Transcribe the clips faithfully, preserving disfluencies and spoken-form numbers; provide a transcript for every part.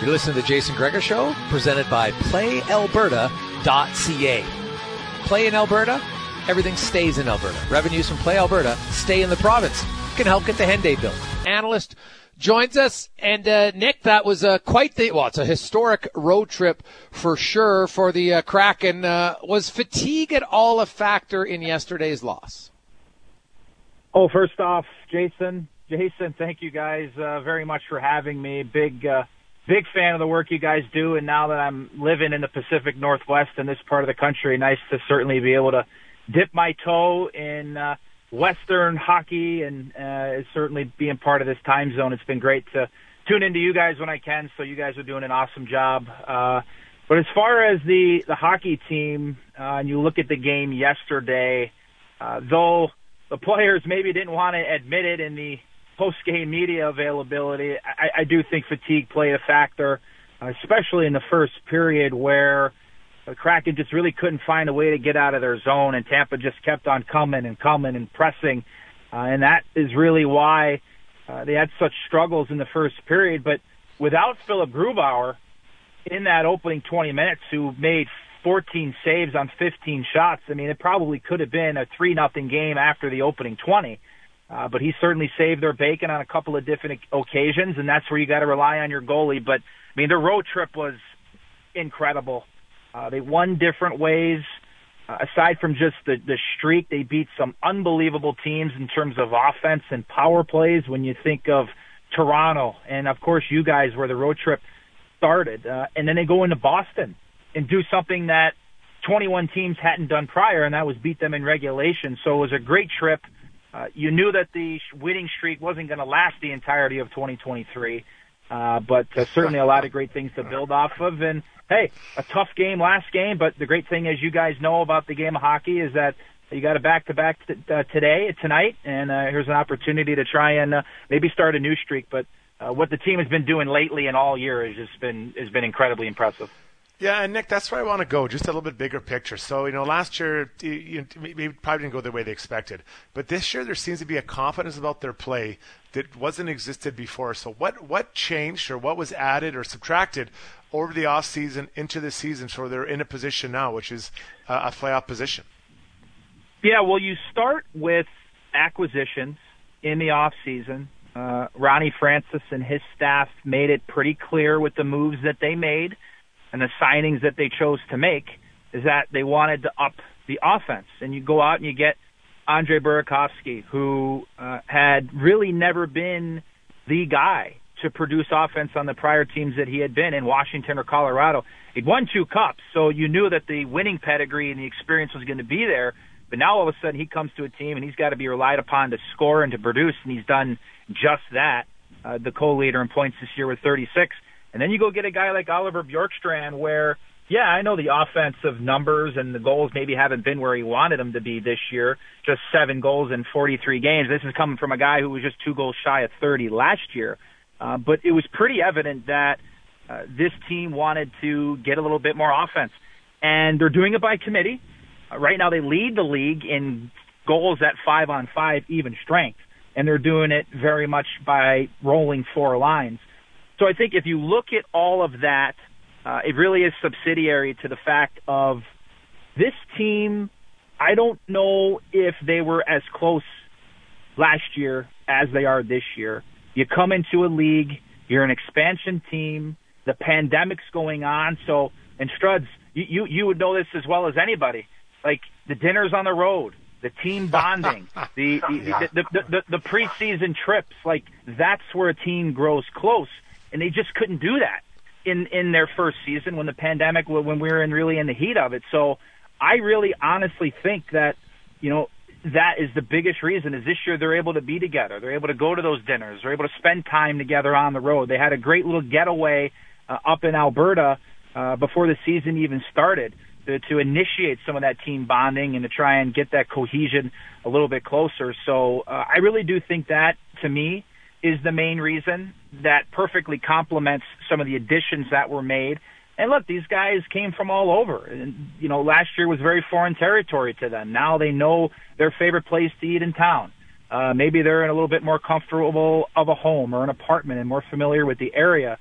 You listen to the Jason Gregor Show, presented by play alberta dot c a. Play in Alberta, everything stays in Alberta. Revenues from Play Alberta stay in the province. Can help get the Henday built. Analyst joins us, and uh, Nick, that was uh, quite the well. It's a historic road trip for sure for the uh, Kraken. Uh, was fatigue at all a factor in yesterday's loss? Oh, first off, Jason, Jason, thank you guys uh, very much for having me. Big. Uh, Big fan of the work you guys do, and now that I'm living in the Pacific Northwest in this part of the country, nice to certainly be able to dip my toe in uh, Western hockey and uh, certainly being part of this time zone. It's been great to tune into you guys when I can, so you guys are doing an awesome job. Uh, but as far as the, the hockey team, uh, and you look at the game yesterday, uh, though the players maybe didn't want to admit it in the post-game media availability, I, I do think fatigue played a factor, uh, especially in the first period where the Kraken just really couldn't find a way to get out of their zone, and Tampa just kept on coming and coming and pressing. Uh, and that is really why uh, they had such struggles in the first period. But without Philip Grubauer in that opening twenty minutes, who made fourteen saves on fifteen shots, I mean, it probably could have been a three nothing game after the opening twenty. Uh, but he certainly saved their bacon on a couple of different occasions, and that's where you got to rely on your goalie. But, I mean, their road trip was incredible. Uh, they won different ways. Uh, aside from just the, the streak, they beat some unbelievable teams in terms of offense and power plays when you think of Toronto. And, of course, you guys where the road trip started. Uh, and then they go into Boston and do something that twenty-one teams hadn't done prior, and that was beat them in regulation. So it was a great trip. Uh, you knew that the winning streak wasn't going to last the entirety of twenty twenty-three, uh, but uh, certainly a lot of great things to build off of. And, hey, a tough game last game, but the great thing, as you guys know about the game of hockey, is that you got a back-to-back t- uh, today, tonight, and uh, here's an opportunity to try and uh, maybe start a new streak. But uh, what the team has been doing lately and all year has just been has been incredibly impressive. Yeah, and Nick, that's where I want to go, just a little bit bigger picture. So, you know, last year, you, you maybe probably didn't go the way they expected. But this year, there seems to be a confidence about their play that wasn't existed before. So what, what changed or what was added or subtracted over the offseason into the season so they're in a position now, which is uh, a playoff position? Yeah, well, you start with acquisitions in the offseason. Uh, Ronnie Francis and his staff made it pretty clear with the moves that they made and the signings that they chose to make is that they wanted to up the offense. And you go out and you get Andre Burakovsky, who uh, had really never been the guy to produce offense on the prior teams that he had been in, Washington or Colorado. He'd won two cups, so you knew that the winning pedigree and the experience was going to be there. But now all of a sudden he comes to a team and he's got to be relied upon to score and to produce, and he's done just that. Uh, the co-leader in points this year with thirty-six. And then you go get a guy like Oliver Bjorkstrand where, yeah, I know the offensive numbers and the goals maybe haven't been where he wanted them to be this year, just seven goals in forty-three games. This is coming from a guy who was just two goals shy of thirty last year. Uh, but it was pretty evident that uh, this team wanted to get a little bit more offense. And they're doing it by committee. Uh, right now they lead the league in goals at five-on-five even strength. And they're doing it very much by rolling four lines. So I think if you look at all of that, uh, it really is subsidiary to the fact of this team. I don't know if they were as close last year as they are this year. You come into a league, you're an expansion team, the pandemic's going on. So, and Struds, you, you, you would know this as well as anybody. Like the dinners on the road, the team bonding, the, the, the, the, the, the preseason trips, like that's where a team grows close. And they just couldn't do that in, in their first season when the pandemic, when we were in really in the heat of it. So I really honestly think that, you know, that is the biggest reason is this year they're able to be together. They're able to go to those dinners. They're able to spend time together on the road. They had a great little getaway uh, up in Alberta uh, before the season even started to, to initiate some of that team bonding and to try and get that cohesion a little bit closer. So uh, I really do think that, to me, is the main reason that perfectly complements some of the additions that were made. And look, these guys came from all over. And, you know, last year was very foreign territory to them. Now they know their favorite place to eat in town. Uh, maybe they're in a little bit more comfortable of a home or an apartment and more familiar with the area.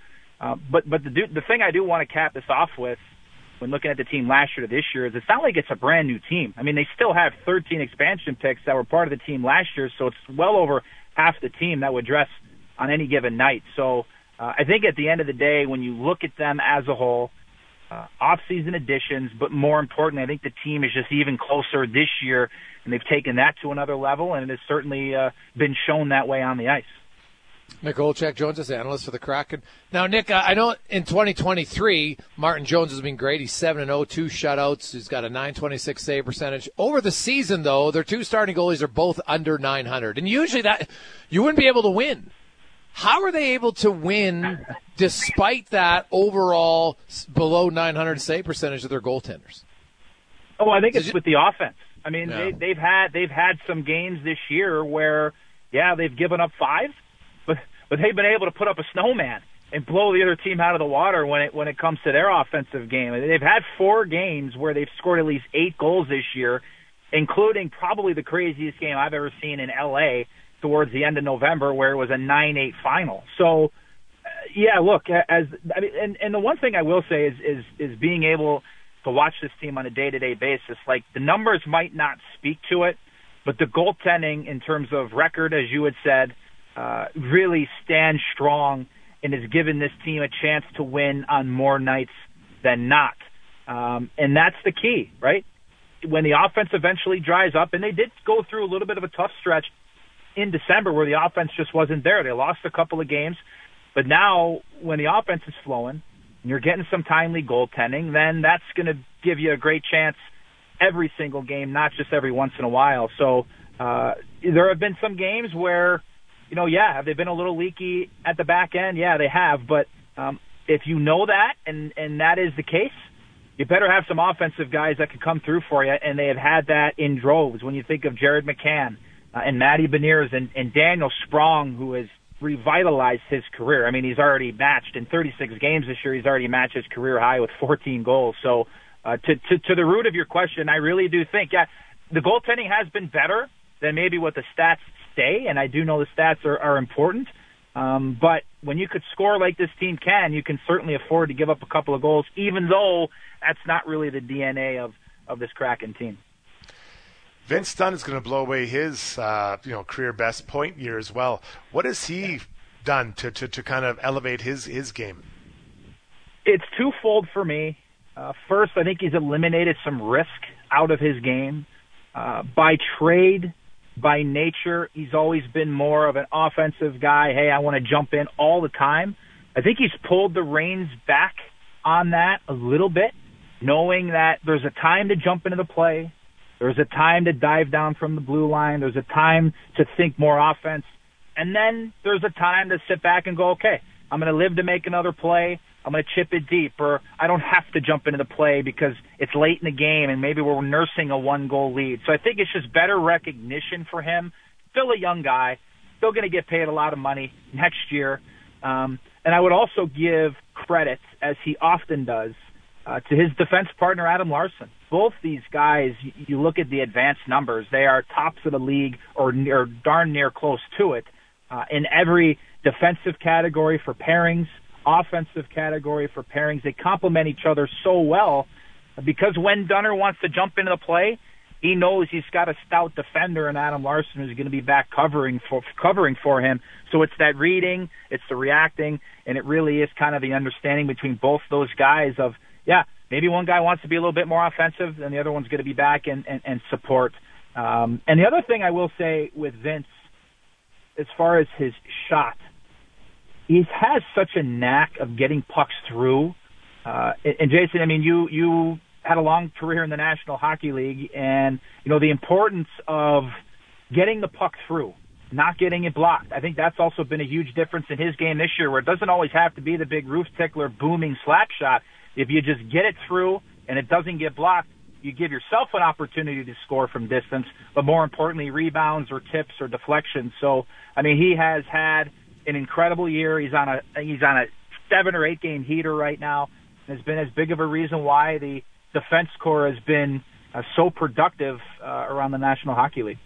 Uh, but but the do, the thing I do want to cap this off with, when looking at the team last year to this year, is it's not like it's a brand new team. I mean, they still have thirteen expansion picks that were part of the team last year, so it's well over half the team that would dress on any given night. So uh, I think at the end of the day, when you look at them as a whole, uh, off-season additions, but more importantly, I think the team is just even closer this year, and they've taken that to another level, and it has certainly uh, been shown that way on the ice. Nick Olchek, Jones' analyst for the Kraken. Now, Nick, I know in twenty twenty-three, Martin Jones has been great. He's seven and oh, two shutouts. He's got a nine twenty-six save percentage. Over the season, though, their two starting goalies are both under nine hundred. And usually that you wouldn't be able to win. How are they able to win despite that overall below nine hundred save percentage of their goaltenders? Oh, I think it's with the offense. I mean, no. they, they've had they've had some games this year where, yeah, they've given up five, but but they've been able to put up a snowman and blow the other team out of the water when it when it comes to their offensive game. They've had four games where they've scored at least eight goals this year, including probably the craziest game I've ever seen in L A towards the end of November, where it was a nine eight final. So, uh, yeah, look, as I mean, and, and the one thing I will say is is is being able to watch this team on a day-to-day basis. Like, the numbers might not speak to it, but the goaltending in terms of record, as you had said, uh, really stands strong and has given this team a chance to win on more nights than not. Um, and that's the key, right? When the offense eventually dries up, and they did go through a little bit of a tough stretch in December where the offense just wasn't there. They lost a couple of games. But now when the offense is flowing and you're getting some timely goaltending, then that's going to give you a great chance every single game, not just every once in a while. So uh, there have been some games where, you know, yeah, have they been a little leaky at the back end? Yeah, they have. But um, if you know that and, and that is the case, you better have some offensive guys that can come through for you, and they have had that in droves. When you think of Jared McCann, Uh, and Matty Beniers and, and Daniel Sprong, who has revitalized his career. I mean, he's already matched in thirty-six games this year. He's already matched his career high with fourteen goals. So uh, to, to, to the root of your question, I really do think, yeah, the goaltending has been better than maybe what the stats say, and I do know the stats are, are important. Um, but when you could score like this team can, you can certainly afford to give up a couple of goals, even though that's not really the D N A of, of this Kraken team. Vince Dunn is going to blow away his, uh, you know, career best point year as well. What has he done to, to, to kind of elevate his, his game? It's twofold for me. Uh, first, I think he's eliminated some risk out of his game. Uh, by trade, by nature, he's always been more of an offensive guy. Hey, I want to jump in all the time. I think he's pulled the reins back on that a little bit, knowing that there's a time to jump into the play. There's a time to dive down from the blue line. There's a time to think more offense. And then there's a time to sit back and go, okay, I'm going to live to make another play. I'm going to chip it deep, or I don't have to jump into the play because it's late in the game and maybe we're nursing a one-goal lead. So I think it's just better recognition for him. Still a young guy, still going to get paid a lot of money next year. Um, and I would also give credit, as he often does, uh, to his defense partner, Adam Larson. Both these guys, you look at the advanced numbers, they are tops of the league or, or darn near close to it uh, in every defensive category for pairings, offensive category for pairings. They complement each other so well because when Dunner wants to jump into the play, he knows he's got a stout defender in Adam Larson who's going to be back covering for covering for him. So it's that reading, it's the reacting, and it really is kind of the understanding between both those guys of, yeah, maybe one guy wants to be a little bit more offensive and the other one's going to be back and, and, and support. Um, and the other thing I will say with Vince, as far as his shot, he has such a knack of getting pucks through. Uh, and Jason, I mean, you, you had a long career in the National Hockey League, and, you know, the importance of getting the puck through, not getting it blocked. I think that's also been a huge difference in his game this year, where it doesn't always have to be the big roof tickler booming slap shot. If you just get it through and it doesn't get blocked, you give yourself an opportunity to score from distance, but more importantly, rebounds or tips or deflections. So, I mean, he has had an incredible year. He's on a he's on a seven or eight game heater right now. Has been as big of a reason why the defense corps has been uh, so productive uh, around the National Hockey League.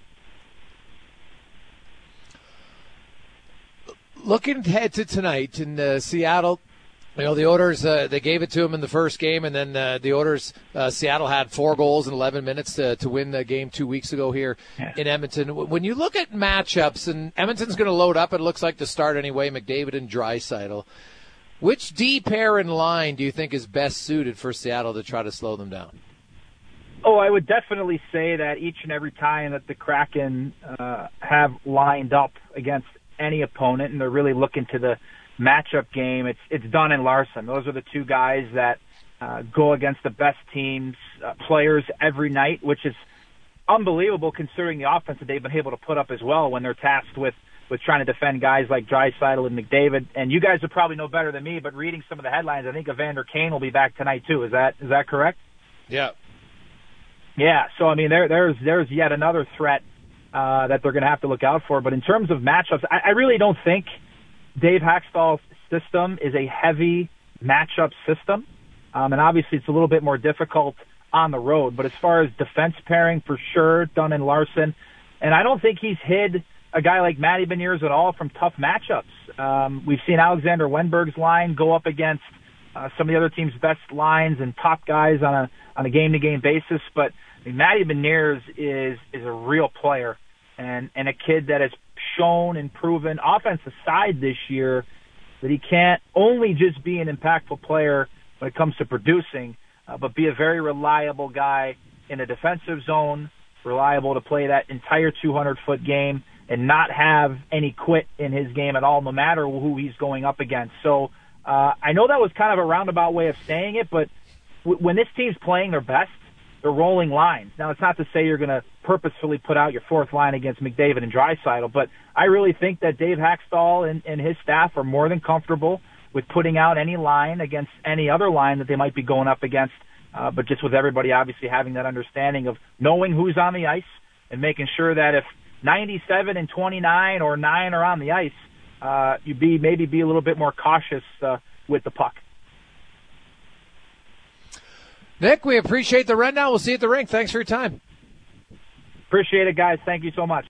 Looking ahead to tonight in uh, Seattle, You know, the Oilers, uh, they gave it to him in the first game, and then uh, the Oilers, uh, Seattle had four goals in eleven minutes to, to win the game two weeks ago here yeah. in Edmonton. When you look at matchups, and Edmonton's going to load up, it looks like to start anyway, McDavid and Draisaitl, which D pair in line do you think is best suited for Seattle to try to slow them down? Oh, I would definitely say that each and every time that the Kraken uh, have lined up against any opponent, and they're really looking to the matchup game, it's it's Dunn and Larson. Those are the two guys that uh, go against the best teams, uh, players every night, which is unbelievable considering the offense that they've been able to put up as well when they're tasked with, with trying to defend guys like Draisaitl and McDavid. And you guys would probably know better than me, but reading some of the headlines, I think Evander Kane will be back tonight too. Is that is that correct? Yeah. Yeah, so I mean, there there's there's yet another threat uh, that they're going to have to look out for. But in terms of matchups, I, I really don't think Dave Haxtell's system is a heavy matchup system, um, and obviously it's a little bit more difficult on the road. But as far as defense pairing, for sure, Dunn and Larson, and I don't think he's hid a guy like Matty Beniers at all from tough matchups. Um, we've seen Alexander Wenberg's line go up against uh, some of the other team's best lines and top guys on a on a game-to-game basis, but I mean, Matty Beniers is is a real player and, and a kid that has shown and proven, offense aside this year, that he can't only just be an impactful player when it comes to producing, uh, but be a very reliable guy in a defensive zone, reliable to play that entire two hundred foot game and not have any quit in his game at all, no matter who he's going up against. So uh, I know that was kind of a roundabout way of saying it, but w- when this team's playing their best, they're rolling lines. Now, it's not to say you're going to purposefully put out your fourth line against McDavid and Draisaitl, but I really think that Dave Haxtell and, and his staff are more than comfortable with putting out any line against any other line that they might be going up against, uh, but just with everybody obviously having that understanding of knowing who's on the ice and making sure that if ninety-seven and twenty-nine or nine are on the ice, uh, you be maybe be a little bit more cautious uh, with the puck. Nick, we appreciate the rundown. We'll see you at the rink. Thanks for your time. Appreciate it, guys. Thank you so much.